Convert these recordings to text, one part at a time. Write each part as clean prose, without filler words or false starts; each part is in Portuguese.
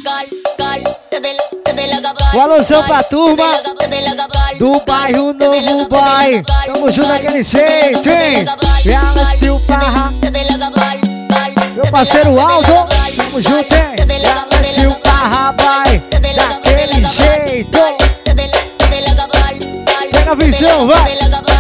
Um alusão pra turma do bairro Novo Boy. Tamo junto daquele jeito, hein? Ela Silparra, meu parceiro Aldo. Tamo junto, hein? Ela Silparra, vai daquele jeito. Pega a visão, vai.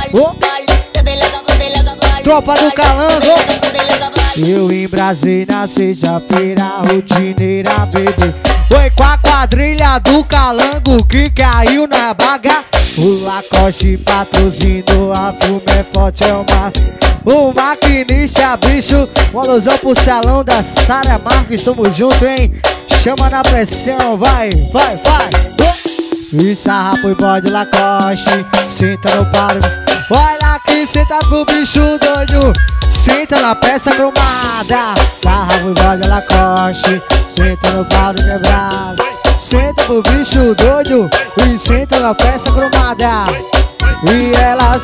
Tropa do Calango. Eu embrasei na sexta-feira, rotineira, bebê. Foi com a quadrilha do Calango que caiu na baga. O Lacoste patrocinou, a Fume é forte, é o maquinista, bicho. Um alusão pro salão da Sara Marques, tamo junto, hein? Chama na pressão, vai, vai, vai. E sarra pro bode Lacoste, senta no paro. Olha aqui, senta pro bicho doido. Senta na peça cromada. Sarra pro bode Lacoste, senta no paro quebrado. Senta pro bicho doido e senta na peça cromada. E ela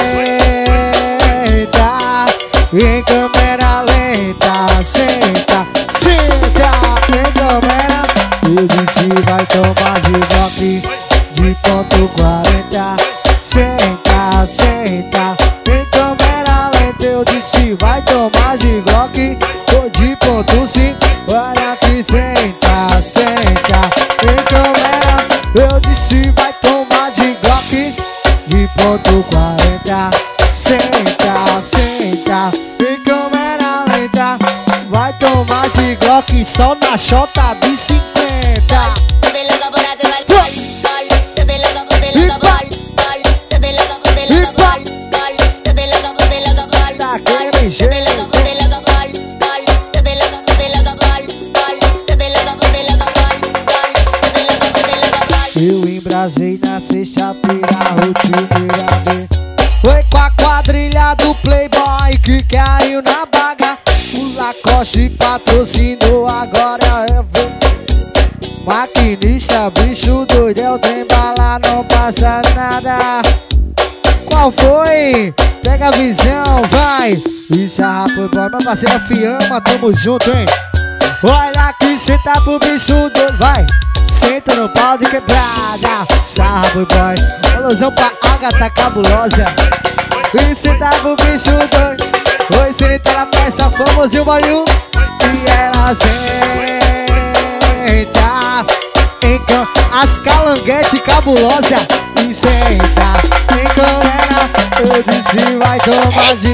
senta em câmera lenta. Senta, senta em câmera. Eu disse vai tomar de bloque de ponto 40. Senta, senta em câmera lenta. Eu disse vai tomar de bloque ou de ponto 5. Olha que senta, senta em câmera. Eu disse vai tomar de bloque de ponto 40. Senta, senta em câmera lenta. Vai tomar de glock só na chota de 50. Daquele jeito. Eu embrasei na sexta-feira, rotineira, bem. Foi com a quadrilha do Playboy que caiu na baga. O Lacoste patrocinou, agora eu vou. Maquinista, bicho doido, é o trem bala, não passa nada. Qual foi? Pega a visão, vai. Isso é rapaz, boy, minha parceira Fiamma, tamo junto, hein? Olha aqui, senta pro bicho doido, vai. Senta no pau de quebrada. Sarra pro boy, alusão pra Agatha cabulosa. E senta pro bicho doido. Oi, senta na peça, famosinho bolinho. E ela senta em as calanguete cabulosa. E senta em câmera. Eu disse vai tomar de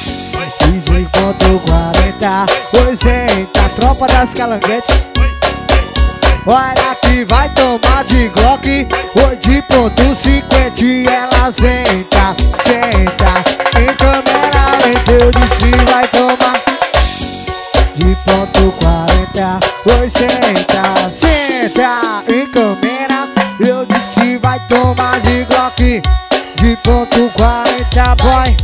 15.40. Oi, senta, tropa das calanguetes. Olha que vai tomar de glock, oi de ponto 50. E ela senta, senta em câmera lenta. Eu disse vai tomar de ponto 40. Oi, senta, senta em câmera. Eu disse vai tomar de glock de ponto 40, boy.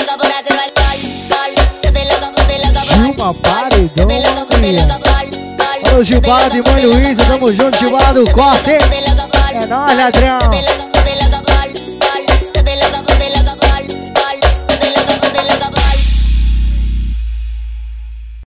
Gilma Paredão. Olha o Gilbala de Mãe Luísa, tamo junto, Gilbala do Corte. É nóis, ladrão.